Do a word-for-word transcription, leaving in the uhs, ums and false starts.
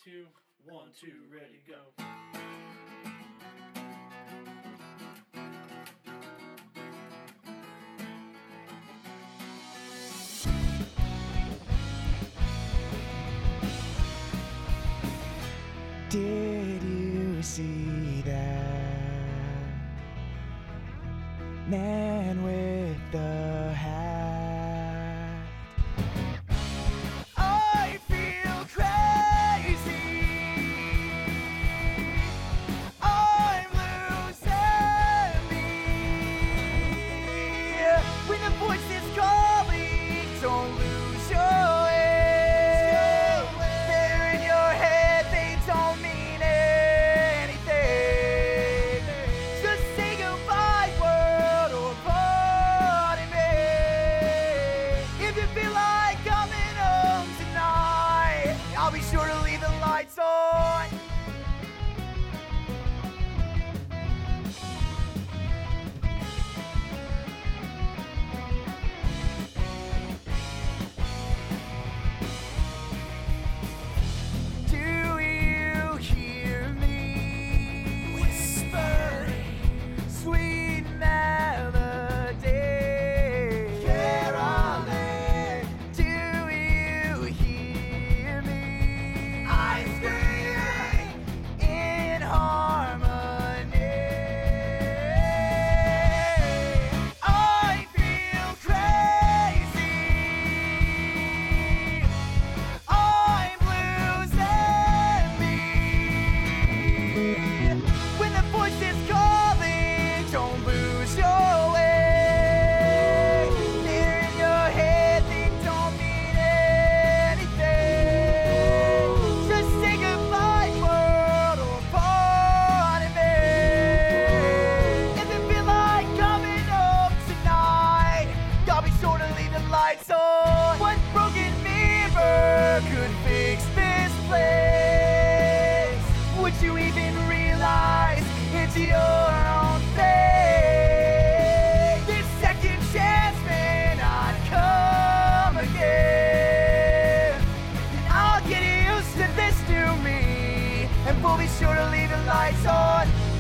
two, one, two, ready, go. Did you see that man with the hat? I feel crazy. I'm losing me. When the voice is calling, don't lose your way. They're in your head, they don't mean anything. Just say goodbye, world, or pardon me. If you feel like coming home tonight, I'll be sure to leave the lights on. Do you hear me whispering sweet melody? Caroling, do you hear me? I scream in harmony. I feel crazy. I'm losing me. When the voice is calling, don't lose your way. They're in your head, they don't mean anything. Just say goodbye, world, or pardon me. If you feel like coming home tonight, I'll be sure to leave the lights on. What broken mirror could fix this place? Would you even realize it's your own fate? This second chance may not come again. And I'll get used to this new me, and we'll be sure to leave the lights on.